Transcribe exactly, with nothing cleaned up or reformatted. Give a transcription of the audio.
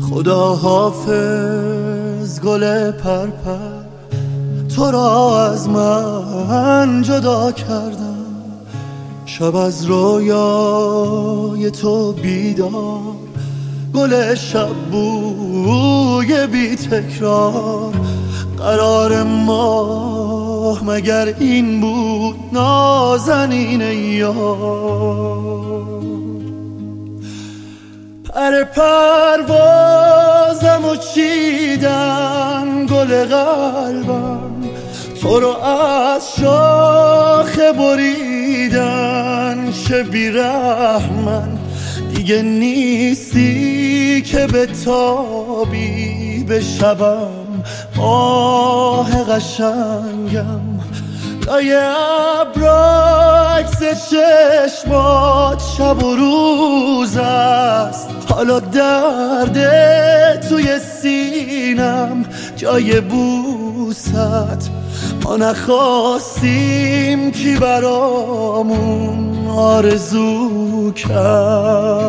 خدا حافظ گل پرپر، تو را از من جدا کردم. شب از رویای تو بیدار، گل شب بوی بی تکرار. قرار ما مگر این بود نازنین یار؟ پر پروازم و چیدن گل قلبم، تو رو از شاخه بریدن. چه بی‌رحمن دیگه نیستی که به تابی به شبم. آه قشنگم لای ابرعکس چشمات شب و روز است. حالا درد توی سینم جای بوست. ما نخواستیم کی برامون آرزو کرد.